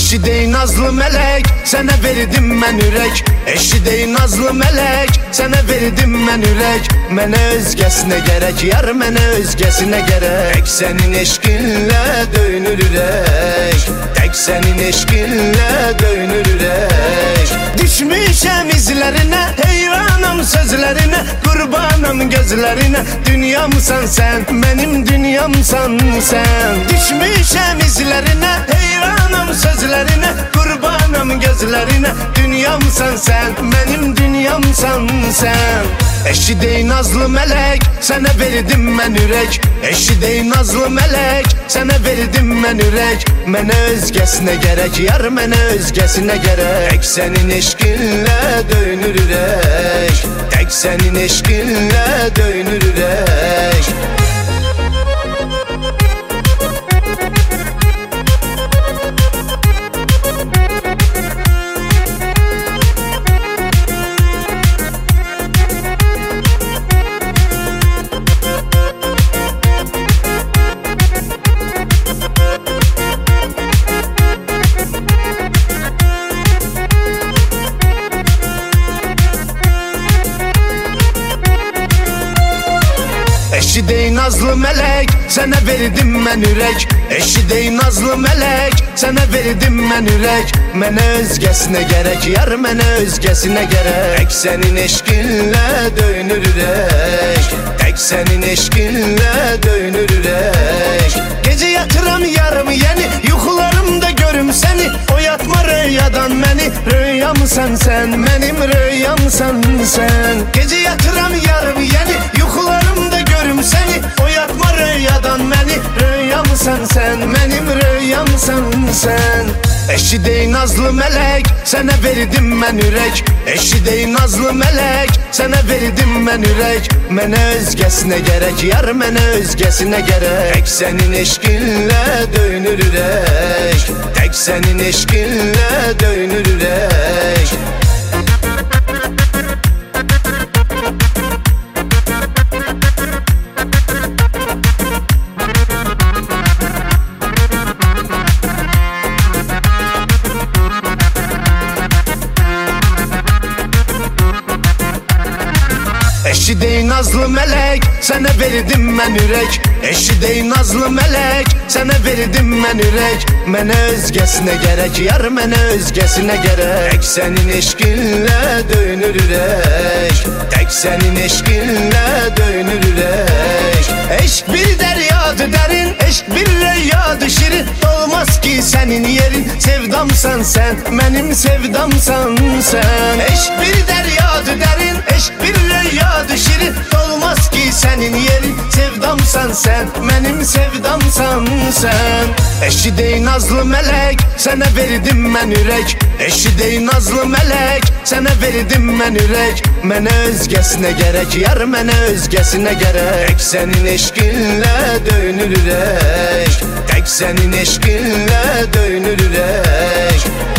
Eşi dey nazlı melek, sənə verdim mən ürək. Eşi dey nazlı melek, sənə verdim mən ürək. Mənə özgəsinə gərək, yar mənə özgəsinə gərək. Tək sənin eşqinlə döyünür ürək, tək sənin eşqinlə döyünür ürək. Düşmüşəm izlərinə, heyranam sözlərinə, qurbanam gözlərinə. Dünyamsan sən, mənim dünyamsan sən. Düşmüşəm izlərinə, heyranam sözlərinə, qurbanam gözlərinə. Dünyamsan sən, mənim dünyamsan sən. Eşi dey nazlı melek, sənə verdim mən ürək. Eşi dey nazlı melek, sənə verdim mən ürək. Mənə özgəsinə gərək, yar mənə özgəsinə gərək. Tək sənin eşqinlə döyünür ürək, tək sənin eşqinlə döyünür ürək. Eşi dey nazlı melek, sənə verdim mən ürək. Eşi dey nazlı melek, sənə verdim mən ürək. Mənə özgəsinə gərək, yar mənə özgəsinə gərək. Tək sənin eşqinlə döyünür ürək, tək sənin eşqinlə döyünür ürək. Gecə yatıram yarım yeni, yuxularımda görüm səni. Oyatma rüyadan məni, rüyamsan sən, mənim rüyamsan sən. Gecə yatıram yarım yeni, yuxularımda görüm səni. Oyatma rüyadan məni, rüyamsan sən, mənim rüyamsan sən. Eşi dey nazlı melek, sənə verdim mən ürək. Eşi dey nazlı melek, sənə verdim mən ürək. Mənə özgəsinə gərək, yar mənə özgəsinə gərək. Tək sənin eşqinlə döyünür ürək, tək sənin eşqinlə döyünür ürək. Eşi dey nazlı melek, sənə verdim mən ürək. Eşi dey nazlı melek, sənə verdim mən ürək. Mənə özgəsinə gərək, yar mənə özgəsinə gərək. Tək sənin eşqinlə döyünür ürək, tək sənin eşqinlə döyünür ürək. Eşq bir dəryadır dərin, eşq bir rüyadır şirin. Olmaz ki sənin yerin, sevdamsan sən, mənim sevdamsan sən. Eşq bir dəryadır dərin, eşq bir rüyadır şirin. Olmaz ki sənin yerin, sevdamsan sən, mənim sevdamsan sən. Eşi dey nazlı melek, sənə verdim mən ürək. Eşi dey nazlı melek, sənə verdim mən ürək. Mənə özgəsinə gərək, yar mənə özgəsinə gərək. Tək sənin eşqinlə döyünür ürək, tək sənin eşqinlə döyünür ürək.